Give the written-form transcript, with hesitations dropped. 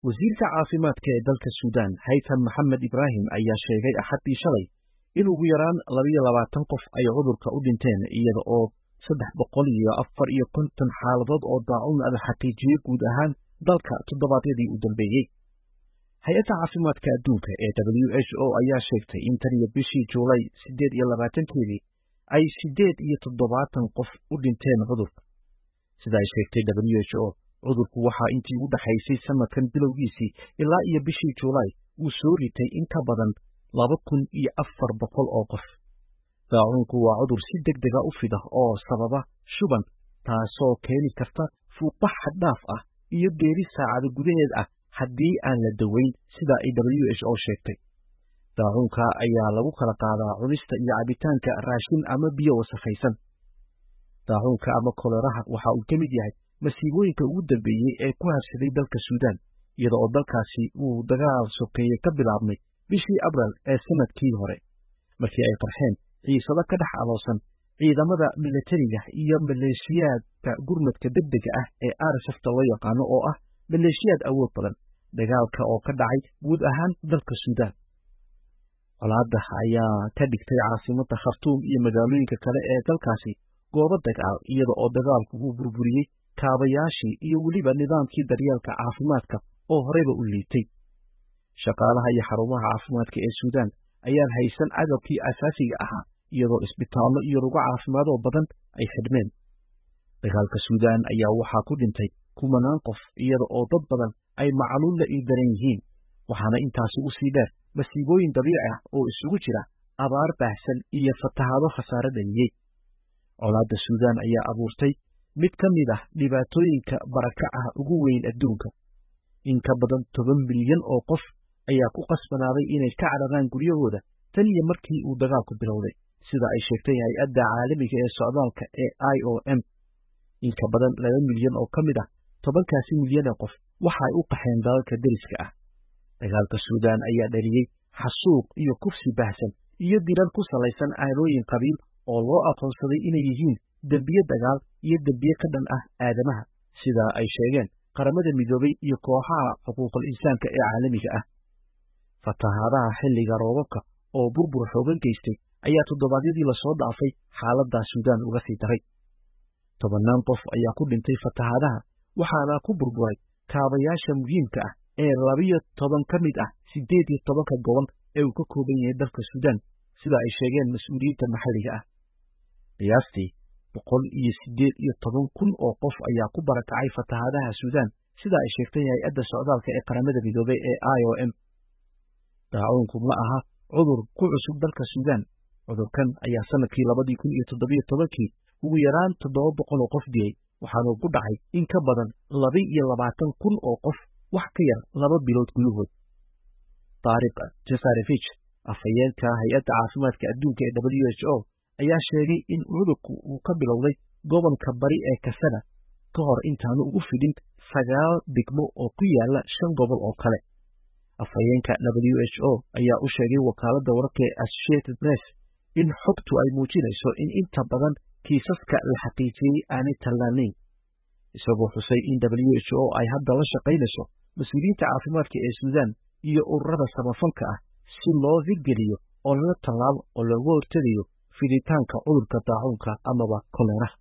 wasiirka caafimaadka ee dalka Suudaan Haytham Mohamed Ibrahim ayaa sheegay Axaddii shalay in ugu yaraan 22 qof ay cudurka u dhinteen iyada oo 354 xaaladood oo daacun la xaqiijiyay guud ahaan dalka toddobaadyadii u dambeeyay. Hay'adda caafimaadka adduunka ee WHO ayaa sheegtay in tan iyo bishii Juulay 28 ay 78 qof u dhinteen cudurka. Sida ay sheegtay WHO, cudurku waxa intii u dhaxaysay sanadkan bilowgiisii ilaa iyo bishii Juulay uu soo ritay in ka badan 2400 oo qof. Daacunku waa cudur si degdeg ah u fida oo sababa shuban, taasoo keeni karta fuuqbax xad dhaaf ah iyo geeri saacado gudaheed ah haddii aan la daweyn, sida ay WHO sheegtay. Daacunka ayaa lagu kala qaadaa cunista iyo cabitaanka raashin ama biyo wasakhaysan. Daacunka ama koleraha waxa uu ka mid yahay masiibooyinka ugu dambeeyay ee ku habsaday dalka Suudaan, iyada oo dalkaasi uu dagaal sokeeye ka bilaabmay bishii Abriil ee sanadkii hore, markii ay qarxeen xiisado ka dhex aloosan ciidamada militariga iyo maleeshiyaadka gurmadka degdega ah ee RSF loo yaqaano oo ah maleeshiyaad awood badan. Dagaalka oo ka dhacay guud ahaan dalka Suudaan. Colaadda ayaa ka dhigtay caasimadda Khartoum iyo magaalooyinka kale ee dalkaasi goobo dagaal, iyada oo dagaalku uu burburiyey kaabayaashii iyo weliba nidaamkii daryeelka caafimaadka oo horeyba u liitay. Shaqaalaha iyo xarumaha caafimaadka ee Suudaan ayaan haysan agabkii asaasiga ahaa, iyadoo isbitaallo iyo rugo caafimaad oo badan ay xidhmeen. Dagaalka Suudaan ayaa waxaa ku dhintay kumanaan qof, iyada oo dad badan ay macaluul la ildaran yihiin, waxaana intaasi u sii dheer masiibooyin dabiici ah oo isugu jira abaar baahsan iyo fatahaado khasaare dhaliyey. Colaadda Suudaan ayaa abuurtay mid ka mid ah dhibaatooyinka barakaca ugu weyn adduunka. In ka badan 10 milyan oo qof ayaa ku qasbanaaday inay ka cararaan guryahooda tan iyo markii uu dagaalku bilowday, sida ay sheegtay hay'adda caalamiga ee socdaalka ee IOM. In ka badan 2 milyan oo ka mid ah 10 milyan ee qof waxa ay u qaxeen dalalka deriska ah. Dagaalka Suudaan ayaa dhaliyey xasuuq iyo kufsi baahsan iyo dilal ku salaysan aanooyin qabiil oo loo aqoonsaday inay yihiin dambiye dagaal iyo dambiye ka dhan ah aadamaha, sida ay sheegeen qaramada midoobay iyo kooxaha xuquuqul insaanka ee caalamiga ah. Fatahaadaha xilliga roobabka oo burbur xoogan geystay ayaa toddobaadyadii la soo dhaafay xaaladda Suudaan uga sii daray. 10 qof ayaa ku dhintay fatahaadaha, waxaana ku burburay kaabayaasha muhiimka ah ee 12 ka mid ah 18 gobol ee uu ka kooban yahay dalka Suudaan, sida ay sheegeen mas'uuliyiinta maxalliga ah. Qiyaastii 118,000 oo qof ayaa ku barakacay fatahaadaha Suudaan, sida ay sheegtay hay'adda socdaalka ee qaramada midoobay ee IOM. Daacunku ma aha cudur ku cusub dalka Suudaan. Cudurkan ayaa sanadkii 2017 ugu yaraan 700 oo qof dilay, waxaana ku dhacay in ka badan 22,000 oo qof wax ka yar 2 bilood gudahood. Tariq Jafarevich, afhayeenka hay'adda caafimaadka adduunka ee WHO, ayaa sheegay in cudurku uu ka bilowday gobolka bari ee Kasala ka hor intaanu ugu fidin 9 degmo oo ku yaala 5 gobol oo kale. Afhayeenka WHO ayaa u sheegay wakaaladda wararka ee Associated Press in xogtu ay muujinayso in inta badan kiisaska la xaqiijiyey aanay tallaanayn, isagoo xusay in WHO ay hadda la shaqaynayso mas'uuliyiinta caafimaadka ee Suudaan iyo ururada samafalka ah si loo hirgeliyo oo lala tallaabo oo looga hortagayo fiditaanka cudurka daacunka amaba koleraha.